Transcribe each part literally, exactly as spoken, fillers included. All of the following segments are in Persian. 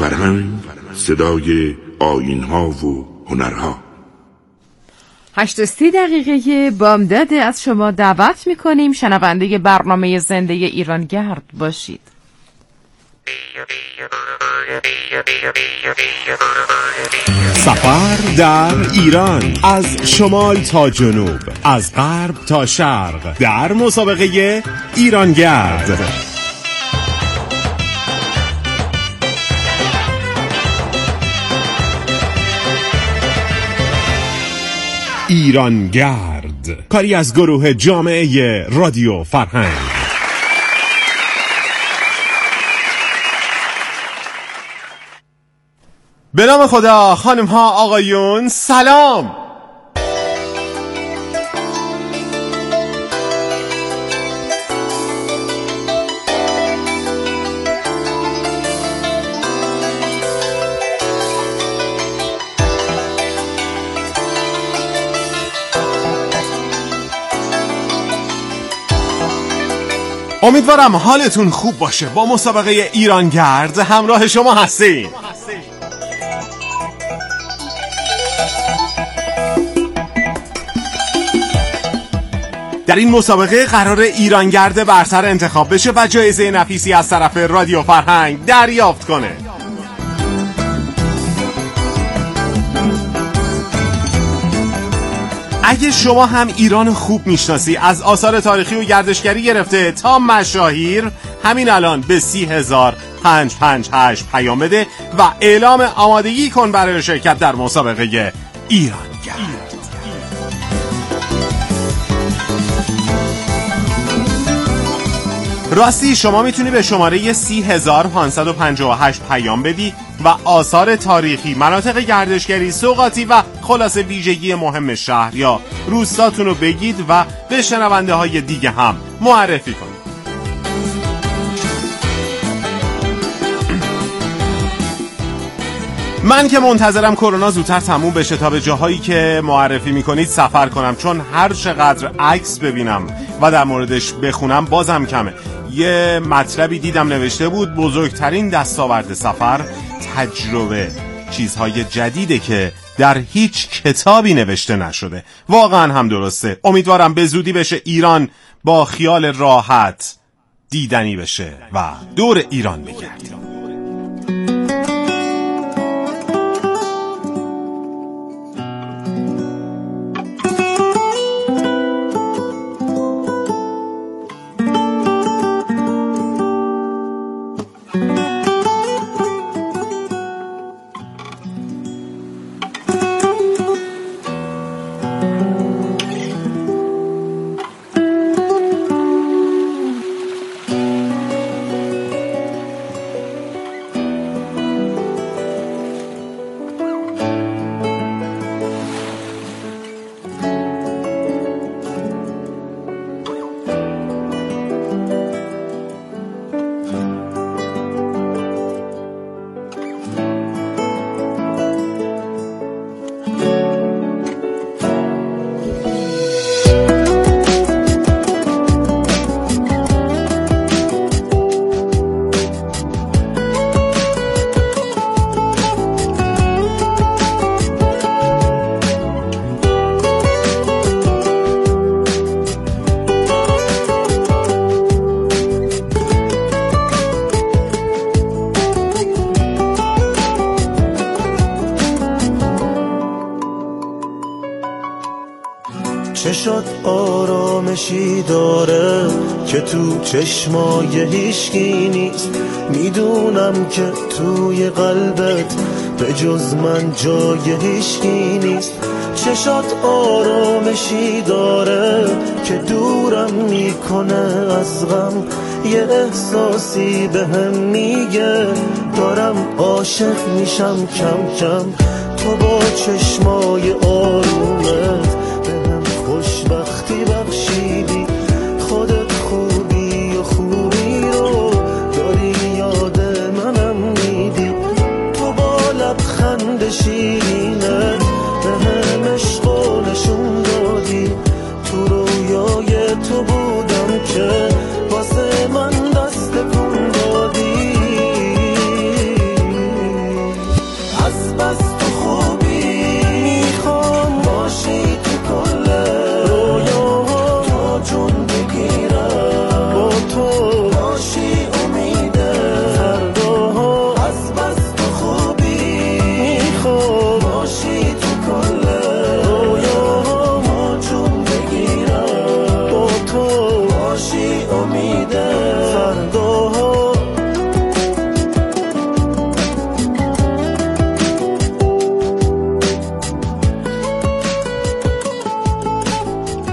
فرهنگ، صدای آیین‌ها و هنرها. هشت و سی دقیقه بامداد از شما دعوت میکنیم شنونده برنامه زنده ایرانگرد باشید. سفر در ایران، از شمال تا جنوب، از غرب تا شرق، در مسابقه ایرانگرد. ایرانگرد، کاری از گروه جامعه رادیو فرهنگ. به نام خدا، خانم ها آقایون سلام. امیدوارم حالتون خوب باشه. با مسابقه ایرانگرد همراه شما هستیم. در این مسابقه قرار ایرانگرد برتر انتخاب بشه و جایزه نفیسی از طرف رادیو فرهنگ دریافت کنه. اگه شما هم ایران خوب میشناسی، از آثار تاریخی و گردشگری گرفته تا مشاهیر، همین الان به سی هزار پنج پنج هشت پیام بده و اعلام آمادگی کن برای شرکت در مسابقه ایرانگرد. راستی شما میتونی به شماره سی هزار پانصد و پنجاه و هشت پیام بدی و آثار تاریخی، مناطق گردشگری، سوغاتی و خلاصه ویژگی مهم شهر یا روستاتون رو بگید و به شنونده های دیگه هم معرفی کنید. من که منتظرم کرونا زودتر تموم بشه تا به جاهایی که معرفی میکنید سفر کنم، چون هر چقدر عکس ببینم و در موردش بخونم بازم کمه. یه مطلبی دیدم نوشته بود بزرگترین دستاورد سفر تجربه، چیزهای جدیده که در هیچ کتابی نوشته نشده. واقعا هم درسته. امیدوارم به زودی بشه ایران با خیال راحت دیدنی بشه و دور ایران بگردیم. چه شد آرامشی داره که تو چشمای هیچکی نیست. میدونم که توی قلبت به جز من جای هیچکی نیست. چه شد آرامشی داره که دورم میکنه از غم. یه احساسی بهم میگه دارم عاشق میشم کم کم. تو با چشمای آرومت خوشبختی بخشیدی. خودت خوبی و خوبی رو داری یاد منم میدی. تو با لبخند شیرینت به هم عشقو نشون دادی. تو رویای تو بودم که واسه من دست کن دادی.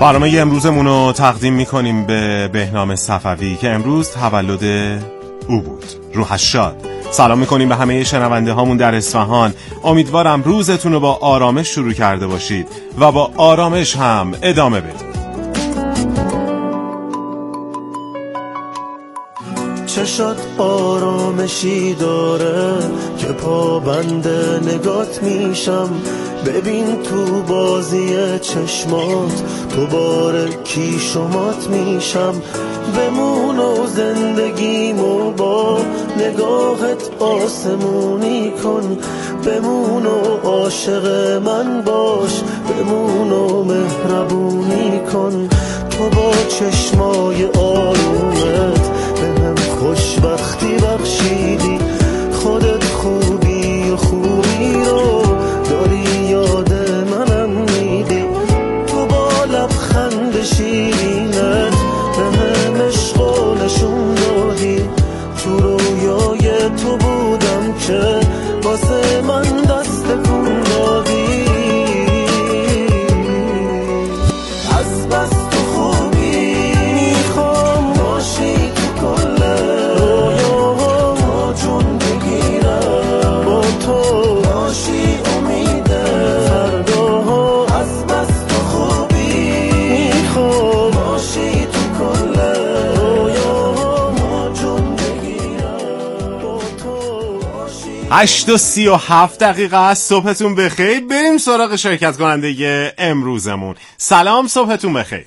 برنامه امروزمون رو تقدیم میکنیم به بهنام صفوی که امروز تولد او بود. روحش شاد. سلام میکنیم به همه شنونده هامون در اصفهان. امیدوارم روزتون رو با آرامش شروع کرده باشید و با آرامش هم ادامه بدید. چشات آرامشی داره که پابند نگات میشم. ببین تو بازی چشمات دوباره کی شمات میشم. بمون و زندگیمو با نگاهت آسمونی کن. بمون و عاشق من باش. بمون و مهربونی کن. تو با چشمای آرومت بهم خوشبختی بخشیدی. خودت خوبی و خوبی رو داری یاد منم میدی. تو با لبخند شیرینت بهم عشق و نشون دادی. تو رویای تو بودم که واسه من دست کن دادی. از بس تو خوبی میخوام باشی تو کل رویاها. تا جون بگیرم با تو باشی امید فرداها. از بس تو خوبی میخوام باشی تو کل رویاها. تا جون بگیرم با تو باشی. هشت و سی و هفت دقیقه است. صبحتون بخیر. بریم سراغ شرکت کننده امروزمون. سلام، صبحتون بخیر.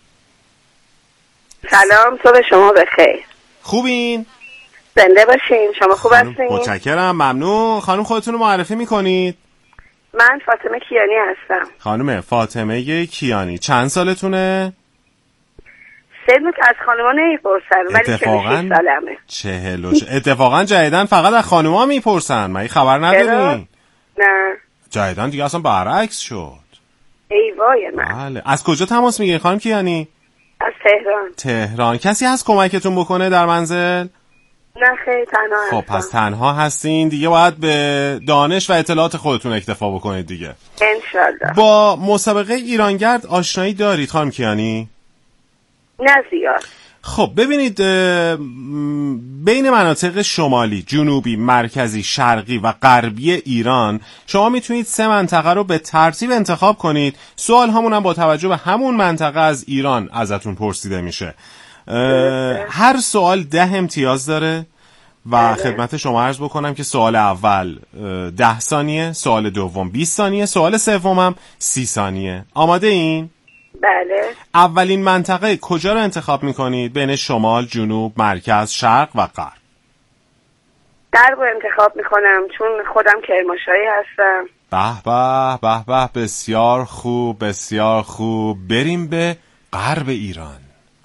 سلام، صبح شما بخیر. خوبین؟ زنده باشین. شما خوب خانم، هستین؟ متشکرم، ممنون. خانم خودتون رو معرفی میکنید؟ من فاطمه کیانی هستم. خانم فاطمه کیانی، چند سالتونه؟ سنو که از خانوما نمیپرسن ولی چهل و شش سالمه. چهل و شش. اتفاقا جدیدن فقط از خانوما میپرسن. من خبر ندارین؟ نه جدیدن دیگه اصلا برعکس شد. ای وای من. بله. از کجا تماس میگیرین خانم کیانی؟ از تهران. تهران. کسی هست کمکتون بکنه در منزل؟ نه خیلی تنها هستم. خب پس تنها هستین دیگه، باید به دانش و اطلاعات خودتون اکتفا بکنید دیگه. انشالله. با مسابقه ایرانگرد آشنایی دارید خانم کیانی؟ نه زیاد. خب ببینید، بین مناطق شمالی، جنوبی، مرکزی، شرقی و غربی ایران شما میتونید سه منطقه رو به ترتیب انتخاب کنید. سوال همون هم با توجه به همون منطقه از ایران ازتون پرسیده میشه. هر سوال ده امتیاز داره و خدمت شما عرض بکنم که سوال اول ده ثانیه، سوال دوم بیست ثانیه، سوال سوم هم سی ثانیه. آماده این؟ بله. اولین منطقه کجا رو انتخاب میکنید؟ بین شمال، جنوب، مرکز، شرق و غرب. غرب رو انتخاب میکنم چون خودم کرمانشاهی هستم. به به به به، بسیار خوب بسیار خوب. بریم به غرب ایران.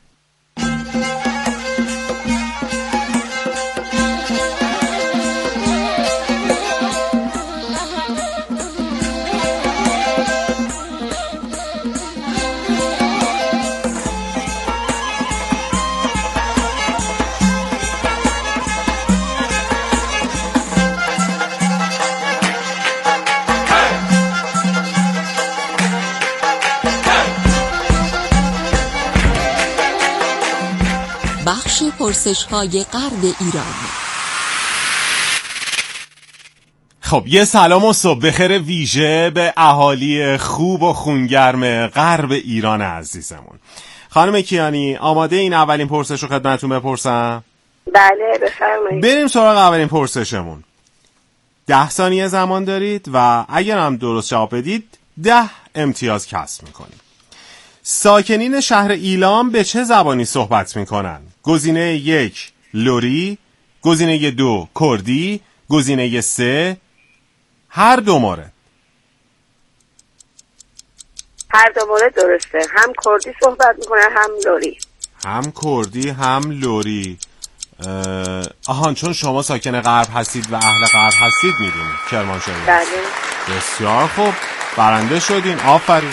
بخش پرسش‌های غرب ایران. خب یه سلام و صبح بخیر ویژه به اهالی خوب و خونگرم غرب ایران عزیزمون. خانم کیانی آماده این اولین پرسش رو خدمتتون بپرسم؟ بله بفرمایید. بریم سراغ اولین پرسشمون. ده ثانیه زمان دارید و اگر هم درست جواب بدید ده امتیاز کسب میکنید. ساکنین شهر ایلام به چه زبانی صحبت میکنن؟ گزینه یک لری، گزینه دو کردی، گزینه سه هر دو مورد. هر دو مورد درسته. هم کردی صحبت میکنه هم لری. هم کردی هم لری. آهان چون شما ساکن غرب هستید و اهل غرب هستید میدونید کرمانشاهی. بله. بسیار خوب، برنده شدین. آفرین.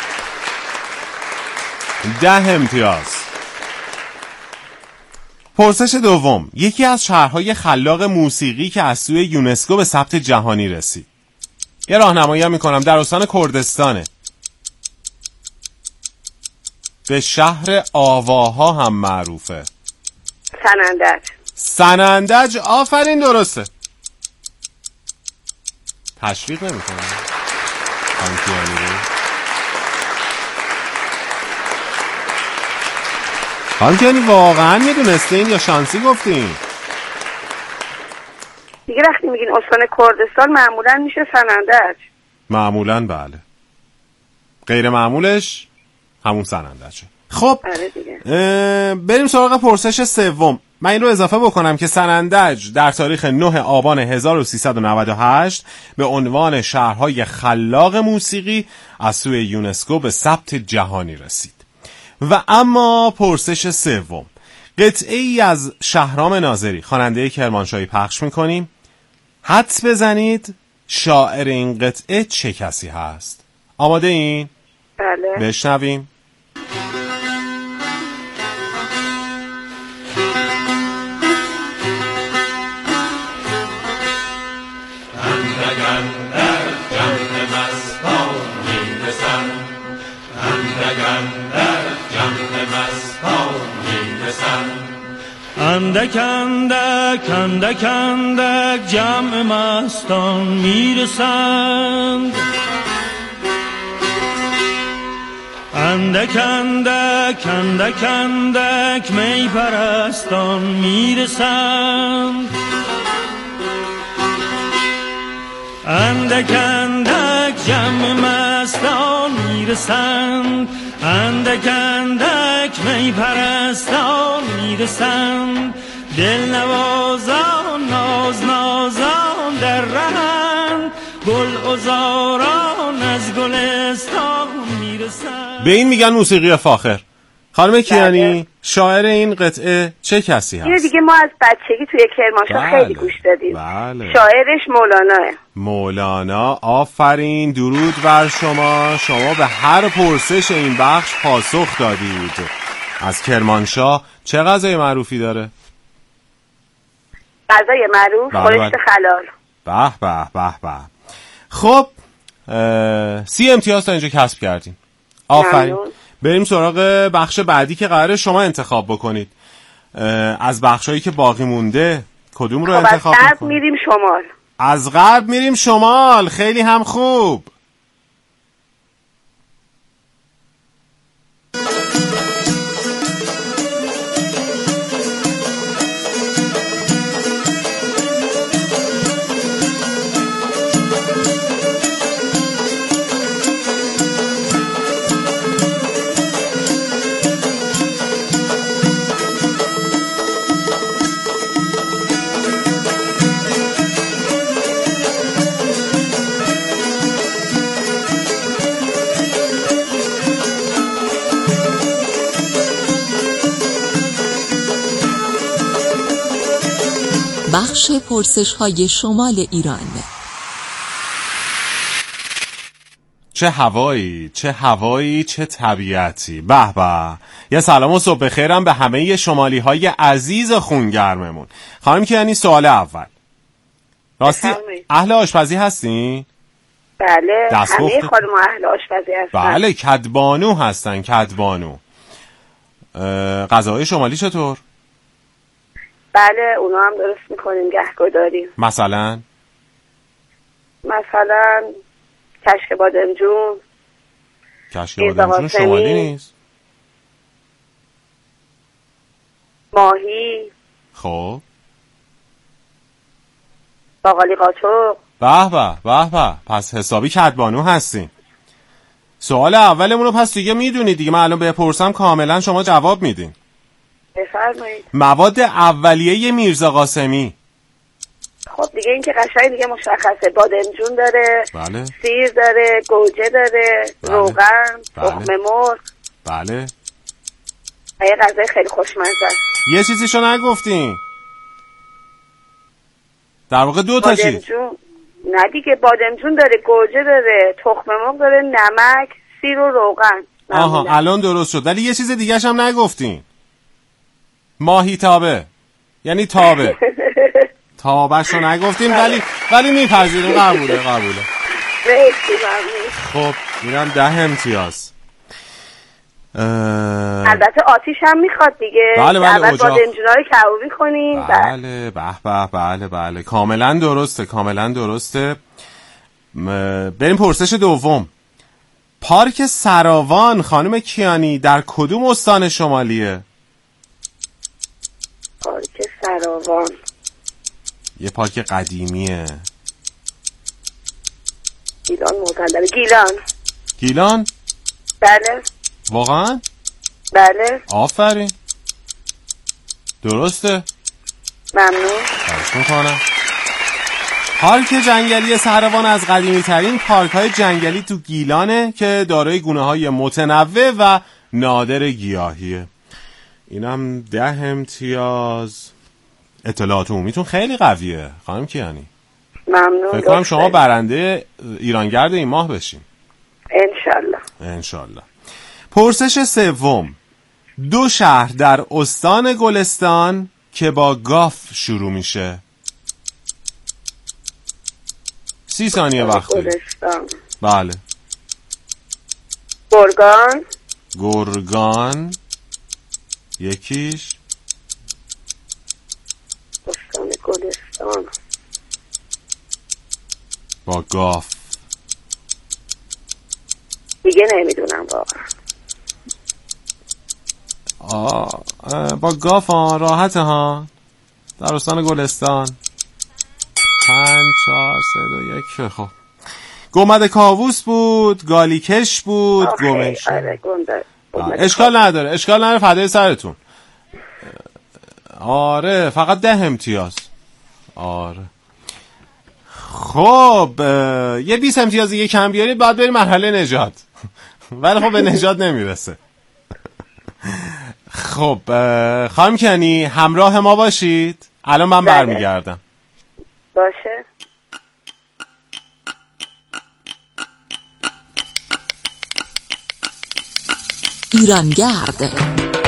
ده امتیاز. پرسش دوم. یکی از شهرهای خلاق موسیقی که از سوی یونسکو به ثبت جهانی رسید. یه راهنمایی هم میکنم، در استان کردستانه. به شهر آواها هم معروفه. سنندج. سنندج، آفرین درسته. تشویق نمی کنم خانم کیانی واقعا میدونستین یا شانسی گفتین؟ دیگه وقتی میگین استان کردستان معمولا میشه سنندج. معمولا بله، غیر معمولش همون سنندجه. خب بریم سراغ پرسش سوم. من این رو اضافه بکنم که سنندج در تاریخ نه آبان هزار و سیصد و نود و هشت به عنوان شهرهای خلاق موسیقی از سوی یونسکو به ثبت جهانی رسید. و اما پرسش سوم، قطعه ای از شهرام ناظری خواننده کرمانشاهی پخش میکنیم. حدس بزنید شاعر این قطعه چه کسی هست؟ آماده این؟ بله. بشنویم. اندک اندک اندک اندک جمع مستان میرسند، اندک اندک اندک اندک می پرستان میرسند، اندک اندک جمع مستان میرسند، اندک اندک می پرستان میرسند، دل نوازان ناز نازان در رهند، گل عذاران از گلستان میرسند. به این میگن موسیقی فاخر. خانم کیانی شاعر این قطعه چه کسی هست؟ یه دیگه ما از بچگی توی کرمانشاه بله. خیلی گوش دادیم. بله. شاعرش مولاناه. مولانا، آفرین، درود بر شما. شما به هر پرسش این بخش پاسخ دادید. از کرمانشاه چه غذای معروفی داره؟ غذای معروف خورشت خلال. به به به به. خب سی امتیاز تا اینجا کسب کردیم. آفرین. ممنون. بریم سراغ بخش بعدی که قراره شما انتخاب بکنید. از بخشایی که باقی مونده کدوم رو انتخاب بکنید؟ از غرب میریم شمال. از غرب میریم شمال. خیلی هم خوب. بخش پرسش های شمال ایران. چه هوایی، چه هوایی، چه طبیعتی. به به. یه سلام و صبح بخیرم به همه شمالی های عزیز خونگرممون. خانم کیانی سوال اول. راستی اهل آشپزی هستین؟ بله. همه خانم اهل آشپزی هستن. بله کدبانو هستن. کدبانو. غذاهای شمالی چطور؟ بله اونا هم درست میکنیم، گهگاه داریم. مثلا مثلا کشک بادمجون. کشک بادمجون شمالی نیست؟ ماهی. خب باقالی قاچق. به به به به. پس حسابی کدبانو هستین. سوال اولمون رو پس دیگه میدونید دیگه. من الان بپرسم کاملا شما جواب میدین. بفرمایید. مواد اولیه میرزا قاسمی. خب دیگه این که قشنگ دیگه مشخصه. بادمجون داره. بله. سیر داره، گوجه داره، بله. روغن، تخم بله. مرغ. بله. یه غذای خیلی خوشمزه است. یه چیزیشو نگفتین. در واقع دو تا چیز. نه دیگه بادمجون داره، گوجه داره، تخم مرغ داره، نمک، سیر و روغن. آها الان درست شد. ولی یه چیز دیگه‌ش هم نگفتین. ماهی تابه. یعنی تابه. تابه‌شو نگفتیم ولی ولی میپذیریم. قبوله قبوله. مرسی. خب اینم ده امتیاز. البته آتیش هم میخواد دیگه. بله بله اول اجاق. بادمجونا رو کبابی کنیم. بله به به بله بله کاملا درسته کاملا درسته. م... بریم پرسش دوم. پارک سراوان خانم کیانی در کدوم استان شمالیه؟ پارک سراوان یه پارک قدیمیه. گیلان معتدل. گیلان. گیلان؟ بله. واقعا؟ بله. آفرین. درسته؟ ممنون. خواهش میکنم. پارک جنگلی سراوان از قدیمی ترین پارک های جنگلی تو گیلانه که دارای گونه های متنوع و نادر گیاهیه. اینم ده امتیاز. اطلاعات عمومیتون خیلی قویه خانم کیانی. ممنون. فکر کنم شما برنده ایرانگرد این ماه بشین. انشالله. انشالله. پرسش سوم. دو شهر در استان گلستان که با گاف شروع میشه. سی ثانیه وقت داریم. گلستان. بله. گرگان. گرگان یکیش. استان گلستان با گاف دیگه نمیدونم واقعا. آه با گاف ها راحته ها. در استان گلستان. پنج چهار سه دو یک. خب گمد کاووس بود، گالیکش بود، گمش. آره گنده. اشکال نداره اشکال نداره فدای سرتون. آره فقط ده امتیاز. آره خب یه بیست امتیاز دیگه کم بیارید بعد بریم مرحله نژاد. ولی خب به نژاد نمیرسه. خب خانم کنی همراه ما باشید. الان من برمیگردم. باشه. ایرانگرد.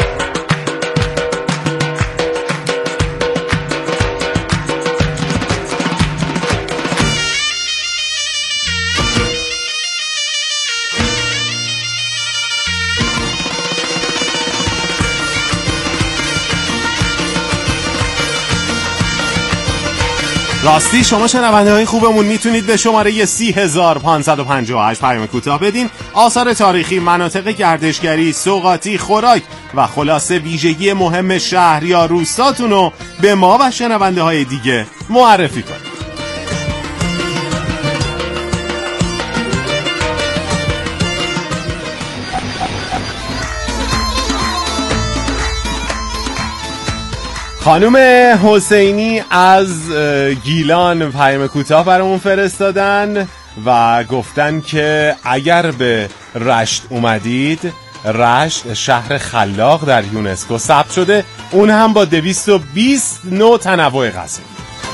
راستی شما شنونده های خوبمون میتونید به شماره سی هزار پانصد و پنجاه و هشت پیام کوتاه بدین. آثار تاریخی، مناطق گردشگری، سوغاتی، خوراک و خلاصه ویژگی مهم شهر یا روستاتون رو به ما و شنونده های دیگه معرفی کنید. خانم حسینی از گیلان پیام کوتاه برامون فرستادن و گفتن که اگر به رشت اومدید، رشت شهر خلاق در یونسکو ثبت شده، اون هم با دویست و بیست نوع تنوع غذایی.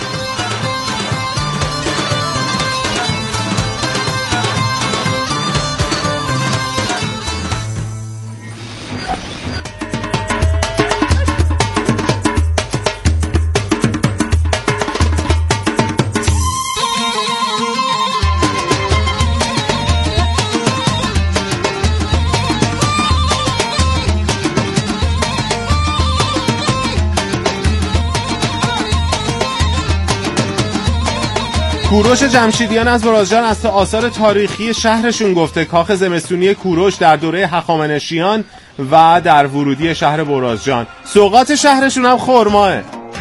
کوروش جمشیدیان از برازجان از آثار تاریخی شهرشون گفته کاخ زمستونی کوروش در دوره هخامنشیان و در ورودی شهر برازجان. سوغات شهرشون هم خرماه.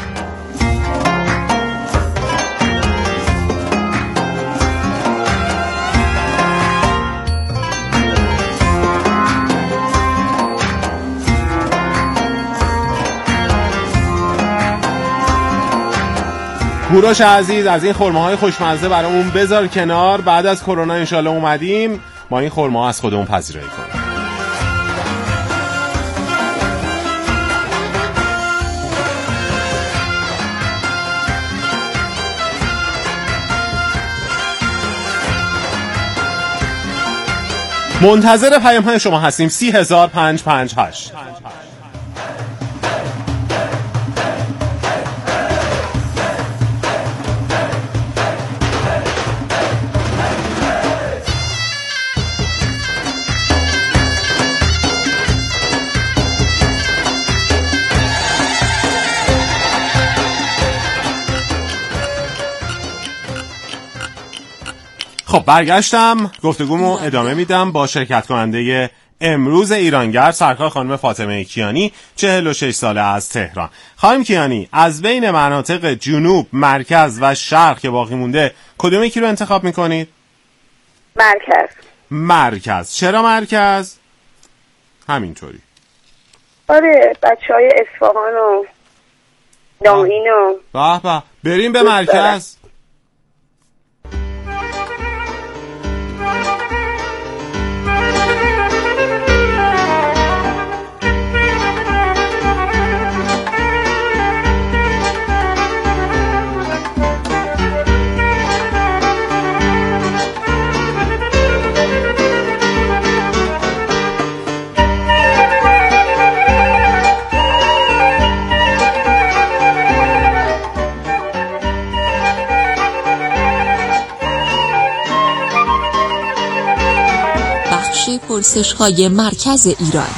کوروش عزیز از این خرماهای خوشمزه برامون بذار کنار. بعد از کرونا انشالله اومدیم ما این خرما از خودمون پذیرایی کنیم. منتظر پیام های شما هستیم. سی هزار پنج پنج هشت. خب برگشتم، گفتگومو ادامه میدم با شرکت کننده امروز ایرانگرد، سرکار خانم فاطمه کیانی، چهل و شش ساله از تهران. خانم کیانی، از بین مناطق جنوب، مرکز و شرق که باقی مونده کدوم یکی رو انتخاب میکنید؟ مرکز. مرکز. چرا مرکز؟ همینطوری. آره بچه های اصفهان و دامین و به به، بریم به مرکز. پرسش‌های مرکز ایران.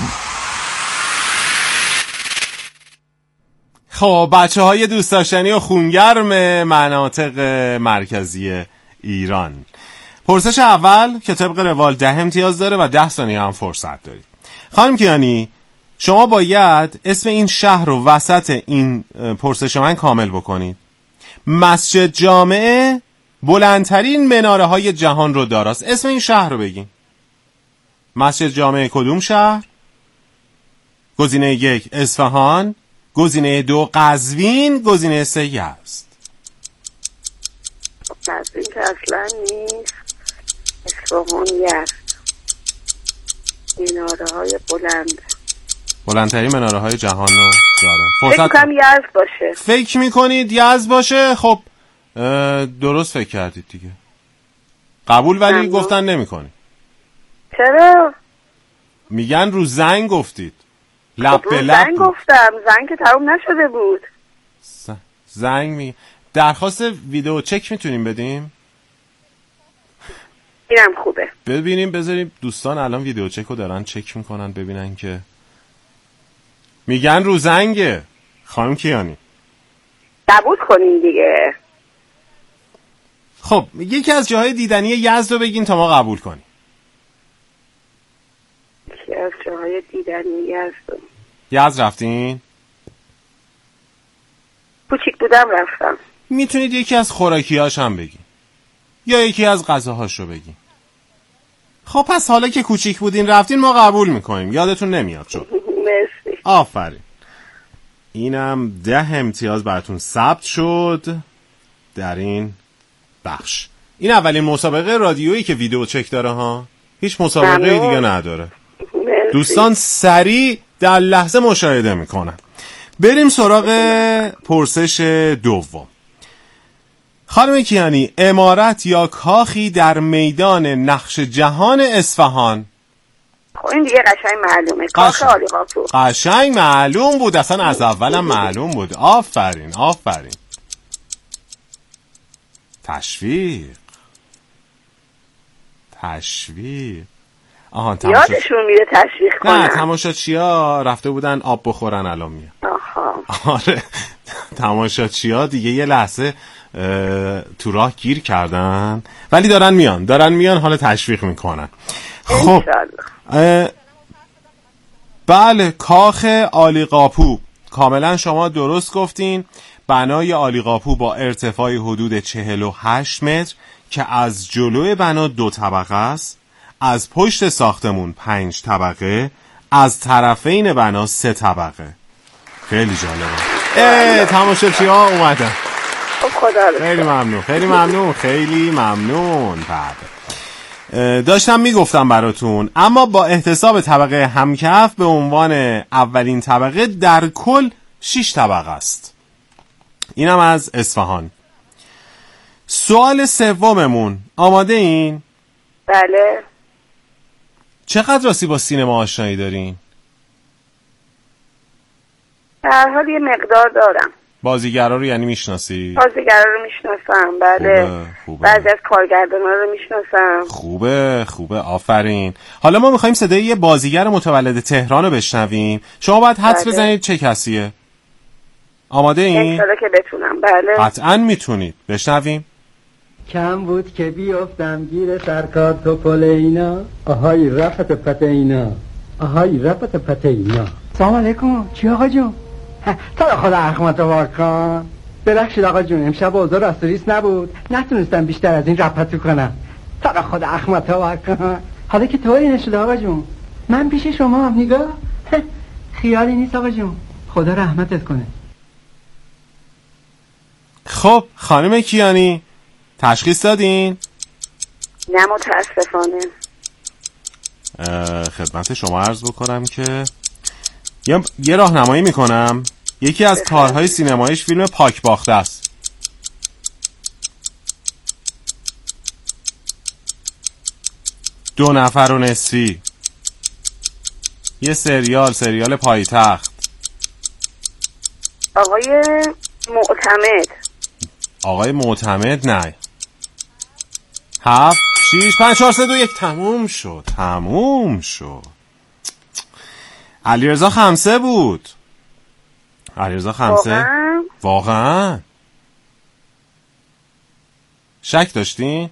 خب بچه های دوست داشتنی و خونگرم مناطق مرکزی ایران، پرسش اول که طبق روال ده امتیاز داره و ده ثانیه هم فرصت دارید. خانم کیانی، شما باید اسم این شهر رو وسط این پرسش من کامل بکنید. مسجد جامعه بلندترین مناره های جهان رو داراست. اسم این شهر رو بگین. مسجد جامع کدوم شهر؟ گزینه یک اصفهان، گزینه دو قزوین، گزینه سه یزد. قزوین که اصلا نیست، اصفهان یزد. مناره های بلند، بلندترین مناره های جهان رو داره. فکر میکنم یزد باشه. فکر میکنید یزد باشه؟ خب درست فکر کردید دیگه. قبول ولی ممنون. گفتن نمیکنید. چرا؟ میگن رو زنگ گفتید. لب به لب زنگ گفتم، زنگ که تموم نشده بود. ز... زنگ می درخواست ویدیو چک میتونیم بدیم؟ اینم خوبه. ببینیم، بذاریم دوستان الان ویدیو چک رو دارن چک میکنن ببینن که میگن رو زنگه. خانم کیانی قبول کنین دیگه. خب یکی از جاهای دیدنی یزد رو بگین تا ما قبول کنیم. یکی از جاهای دیدنی یزد. یزد رفتین؟ کوچیک بودم رفتم. میتونید یکی از خوراکیاش هم بگین یا یکی از غذاهاش رو بگین. خب پس حالا که کوچیک بودین رفتین ما قبول میکنیم. یادتون نمیاد شد. مرسی. آفرین. اینم ده امتیاز براتون ثبت شد در این بخش. این اولین مسابقه رادیویی که ویدیو چک داره ها. هیچ مسابقه دیگه نداره. مرسی. دوستان سریع در لحظه مشاهده میکنن. بریم سراغ پرسش دوم. خانم کیانی، عمارت یا کاخی در میدان نقش جهان اصفهان. خب این دیگه قشنگ معلومه. کاخ عالیقاپو. قشنگ معلوم بود، اصلا از اولم معلوم بود. آفرین آفرین. تشویق تشویق. آها تماشا... یادشون میره تشویق کنن. نه تماشاچی‌ها رفته بودن آب بخورن الان میاد. آها. آره تماشاچی‌ها دیگه یه لحظه تو راه گیر کردن ولی دارن میان دارن میان حالا تشویق میکنن. خب بله، کاخ عالیقاپو. کاملا شما درست گفتین. بنای عالیقاپو با ارتفاع حدود چهل و هشت متر که از جلوی بنا دو طبقه است، از پشت ساختمون پنج طبقه، از طرفین بنا سه طبقه. خیلی جالبه. تماشاچی ها اومدن. خیلی ممنون خیلی ممنون خیلی ممنون. بعد داشتم میگفتم براتون، اما با احتساب طبقه همکف به عنوان اولین طبقه در کل شش طبقه است. اینم از اصفهان. سوال سوممون، آماده این؟ بله. چقدر راستی با سینما آشنایی دارین؟ در حال یه مقدار دارم. بازیگرا رو یعنی میشناسی؟ بازیگرا رو میشناسم، بله. خوبه، خوبه. بعضی از کارگردانا رو میشناسم. خوبه خوبه آفرین. حالا ما میخوایم صدای یه بازیگر متولد تهران رو بشنویم. شما باید حدس بله. بزنید چه کسیه. آماده این؟ انشالله که بتونم. بله قطعا میتونید. بشنویم. کم بود که بیفتم گیر سرکار توپل اینا. آهای رفت پت اینا، آهای رفت پت اینا. سلام علیکم. چی آقا جون؟ تا خدا رحمت واکن. ببخشید آقا جون، امشب اوضاع راستوریس نبود، نتونستم بیشتر از این رپتو کنم. تا خدا رحمت واکن. حالا که طوری نشده آقا جون، من پیش شما هم نگاه. خیالی نیست آقا جون، خدا رحمتت کنه. خب خانم کیانی تشخیص دادین؟ نه متاسفانه. خدمت شما عرض بکنم که یه, یه راهنمایی میکنم. یکی از کارهای سینماییش فیلم پاک باخته است. دو نفر و نصفی، یه سریال سریال پایتخت. آقای معتمد. آقای معتمد نه. هفت شیش پنج چهار سه دو یک. تموم شد تموم شد. علیرضا خمسه بود. علیرضا خمسه. واقعا؟ واقعا شک داشتین؟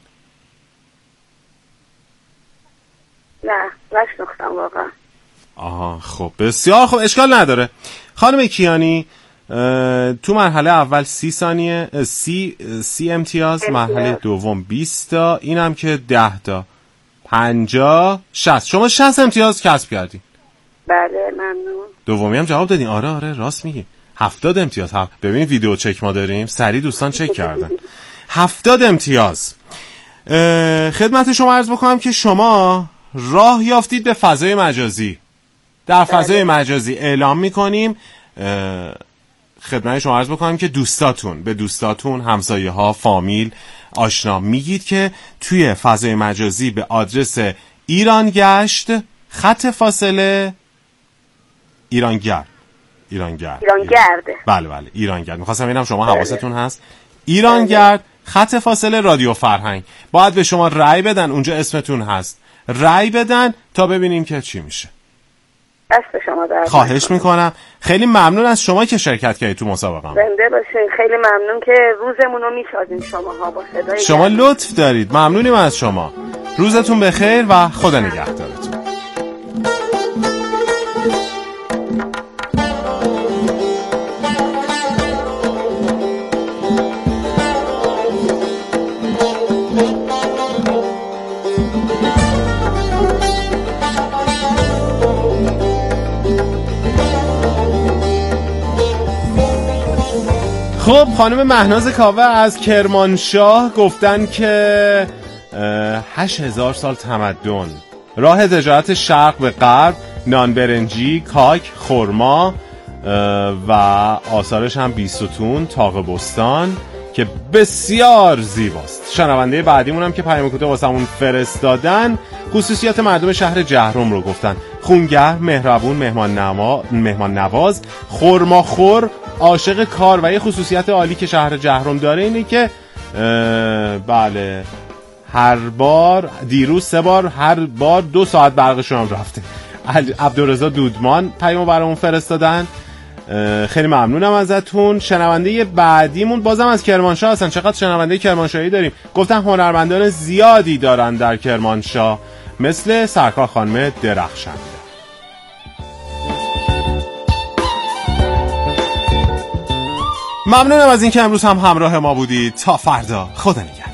نه نشناختم واقعا. آها خب بسیار خب، اشکال نداره. خانم کیانی تو مرحله اول سی ثانیه سی سی امتیاز، مرحله دوم بیست تا، اینم که ده تا، پنجاه شصت. شما شصت امتیاز کسب کردین. بله ممنون. دومی هم جواب دادین. آره آره راست میگی. هفتاد امتیاز. هم ببینید ویدیو چک ما داریم، سریع دوستان چک کردن. هفتاد امتیاز. خدمت شما عرض بکنم که شما راه یافتید به فضای مجازی. در فضای مجازی اعلام میکنیم، خدمت شما عرض بکنم که دوستاتون به دوستاتون، همسایه ها، فامیل، آشنا میگید که توی فضای مجازی به آدرس ایرانگشت خط فاصله ایرانگرد ایرانگرد ایرانگرد بله بله ایرانگرد. میخواستم ببینم شما حواستون هست. ایرانگرد خط فاصله رادیو فرهنگ. باید به شما رأی بدن، اونجا اسمتون هست. رأی بدن تا ببینیم که چی میشه. دست شما درد. خواهش میکنم. خیلی ممنون از شما که شرکت کردید تو مسابقه. زنده باشین. خیلی ممنون که روزمون رو میسازین شماها با صدای. شما لطف دارید. ممنونیم از شما. روزتون بخیر و خدا نگهدارتون. خب خانم مهناز کاوه از کرمانشاه گفتن که هشت هزار سال تمدن، راه تجارت شرق به غرب، نانبرنجی، کاک، خرما و آثارش هم بیستون، تاق بستان که بسیار زیباست. شنونده بعدیمون هم که پیام کوتاه واسمون فرستادن خصوصیات مردم شهر جهرم رو گفتن: خونگرم، مهربون، مهمان نوا... مهمان نواز، خرماخور، عاشق کار. و یه خصوصیت عالی که شهر جهرم داره اینه که بله هر بار دیروز سه بار هر بار دو ساعت برقشون هم رفته. عبدالرضا دودمان پیامو برامون فرستادن. خیلی ممنونم ازتون. شنونده بعدیمون بازم از کرمانشاه هستن. چقدر شنونده کرمانشاهی داریم. گفتن هنرمندان زیادی دارن در کرمانشاه، مثل سرکار خانم درخشنده. ممنونم از اینکه امروز هم همراه ما بودید. تا فردا، خدا نگهدار.